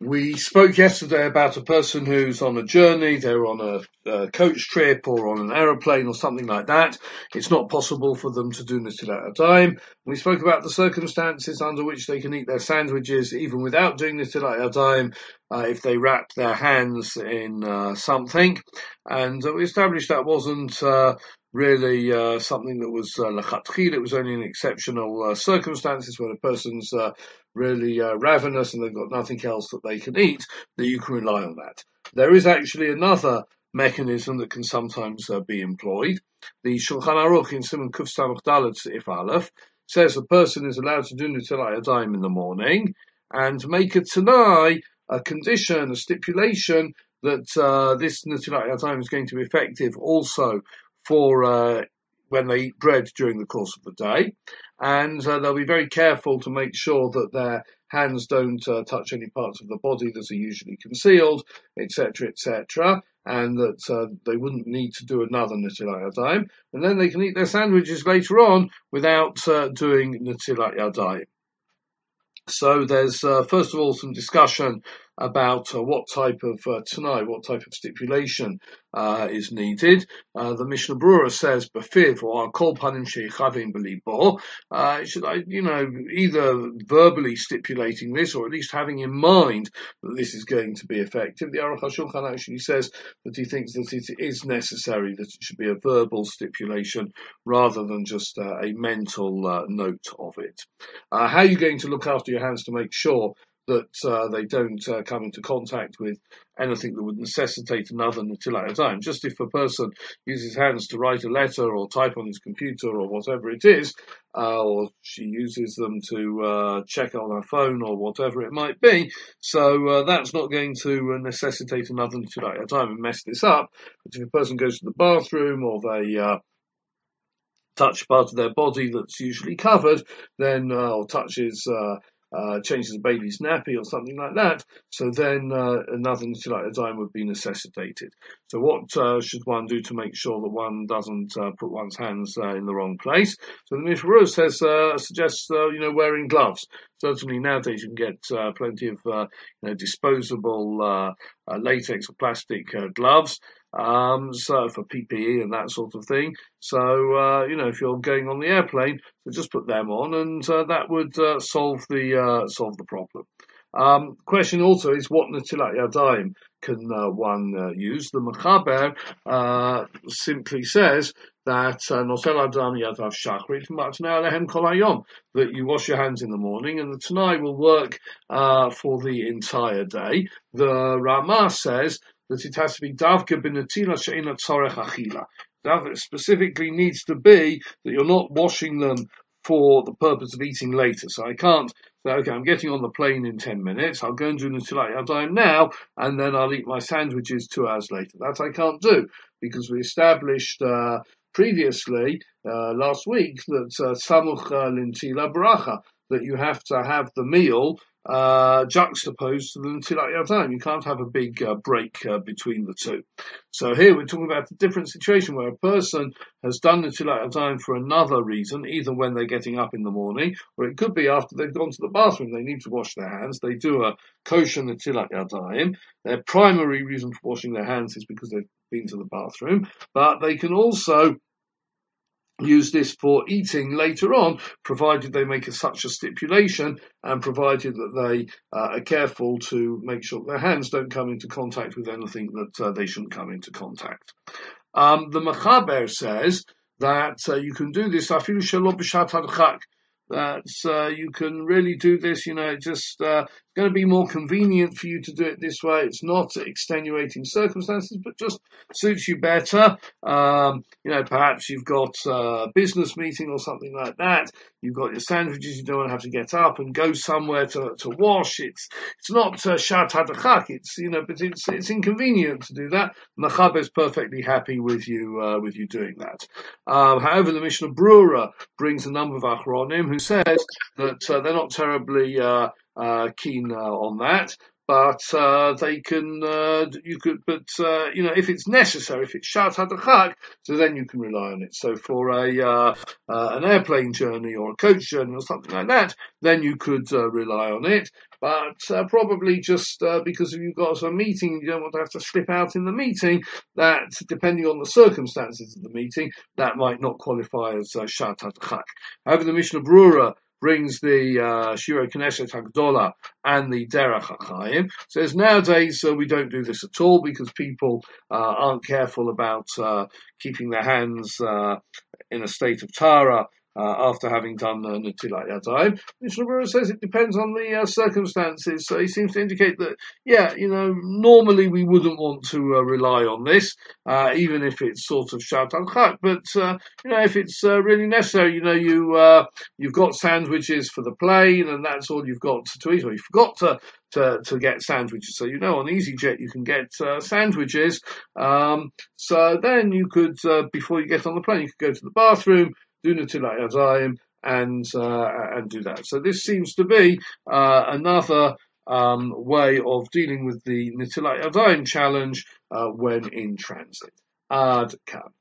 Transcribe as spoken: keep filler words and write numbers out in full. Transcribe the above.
We spoke yesterday about a person who's on a journey, they're on a, a coach trip or on an aeroplane or something like that. It's not possible for them to do Netilat Yadayim. We spoke about the circumstances under which they can eat their sandwiches even without doing Netilat Yadayim, uh, if they wrap their hands in uh, something. And uh, we established that wasn't uh, really uh, something that was uh, lechatchil. It was only in exceptional uh, circumstances when a person's uh, really uh, ravenous and they've got nothing else that they can eat, that you can rely on that. There is actually another mechanism that can sometimes uh, be employed. The Shulchan Aruch in Simon Kuf Samach Dalet If Aleph says a person is allowed to do Netilat Yadayim in the morning and make a tanai, a condition, a stipulation that uh, this Netilat Yadayim is going to be effective also for uh, when they eat bread during the course of the day, and uh, they'll be very careful to make sure that their hands don't uh, touch any parts of the body that are usually concealed, et cetera, et cetera, and that uh, they wouldn't need to do another Netilat Yadayim, and then they can eat their sandwiches later on without uh, doing Netilat Yadayim. So there's, uh, first of all, some discussion about uh, what type of uh, tanai, what type of stipulation uh, is needed. Uh, the Mishnah Brura says, "Befiv or kol panim sheichavim belibo." Uh, should I, you know, either verbally stipulating this or at least having in mind that this is going to be effective. The Aruch HaShulchan actually says that he thinks that it is necessary that it should be a verbal stipulation rather than just uh, a mental uh, note of it. Uh, how are you going to look after your hands to make sure that uh, they don't uh, come into contact with anything that would necessitate another Netilat Yadayim? Just if a person uses hands to write a letter or type on his computer or whatever it is, uh, or she uses them to uh, check on her phone or whatever it might be, so uh, that's not going to necessitate another Netilat Yadayim and mess this up. But if a person goes to the bathroom or they uh, touch part of their body that's usually covered, then uh, or touches uh, uh, changes a baby's nappy or something like that, so then uh, another Netilat Yadayim would be necessitated. So what uh, should one do to make sure that one doesn't uh, put one's hands uh, in the wrong place? So the Mishnah Berurah says uh, suggests uh, you know wearing gloves. Certainly nowadays you can get uh, plenty of uh, you know disposable uh, uh, latex or plastic uh, gloves. Um, so for P P E and that sort of thing. So, uh, you know, if you're going on the airplane, so just put them on and uh, that would uh, solve the uh, solve the problem. Um, question also is what Netilat Yadayim can uh, one uh, use? The Mechaber uh, simply says that Nosel Adam Yadav Shachrit Matnei Alehem Kol Hayom, that you wash your hands in the morning and the Tanai will work uh, for the entire day. The Ramah says that it has to be davka b'netila she'ena tzorech achila. That specifically needs to be that you're not washing them for the purpose of eating later. So I can't say, okay, I'm getting on the plane in ten minutes, I'll go and do Netilat Yadayim now, and then I'll eat my sandwiches two hours later. That I can't do, because we established uh, previously, uh, last week, that uh, samuch l'ntila bracha, that you have to have the meal uh, juxtaposed to the Netilat Yadayim. You can't have a big uh, break uh, between the two. So here we're talking about a different situation where a person has done Netilat Yadayim for another reason, either when they're getting up in the morning, or it could be after they've gone to the bathroom. They need to wash their hands. They do a kosher Netilat Yadayim. Their primary reason for washing their hands is because they've been to the bathroom, but they can also use this for eating later on, provided they make a, such a stipulation and provided that they uh, are careful to make sure their hands don't come into contact with anything that uh, they shouldn't come into contact. Um, the Mechaber says that uh, you can do this afilu shelo b'shat hadchak. That uh, you can really do this, you know, it's just uh, going to be more convenient for you to do it this way. It's not extenuating circumstances, but just suits you better. Um, you know, perhaps you've got a business meeting or something like that. You've got your sandwiches. You don't want to have to get up and go somewhere to, to wash. It's it's not shat uh, hadachak. It's you know, but it's it's inconvenient to do that. Mechaber is perfectly happy with you uh, with you doing that. Um, however, the Mishnah Brura brings a number of achronim who says that uh, they're not terribly uh, uh, keen uh, on that. but uh, they can, uh, you could, but uh, you know, if it's necessary, if it's shat hadachak, so then you can rely on it. So for a uh, uh, an airplane journey or a coach journey or something like that, then you could uh, rely on it. But uh, probably just uh, because if you've got a meeting, you don't want to have to slip out in the meeting. That, depending on the circumstances of the meeting, that might not qualify as uh, shat hadachak. However, the Mishnah Brura brings the uh, Shiro Knesset Hagdola and the Derech HaChaim. Says nowadays uh, we don't do this at all because people uh, aren't careful about uh, keeping their hands uh, in a state of Tara uh, after having done uh, Netilat Yadayim. Mishnah Berurah says it depends on the uh, circumstances. So he seems to indicate that, yeah, you know, normally we wouldn't want to uh, rely on this, uh, even if it's sort of shat hadachak. But uh, you know, if it's uh, really necessary, you know, you uh, you've got sandwiches for the plane, and that's all you've got to eat, or you forgot to. To, to get sandwiches. So, you know, on EasyJet you can get uh, sandwiches. Um, so then you could, uh, before you get on the plane, you could go to the bathroom, do Netilat Yadayim, and, uh, and do that. So this seems to be uh, another um, way of dealing with the Netilat Yadayim challenge uh, when in transit. Ad Kan.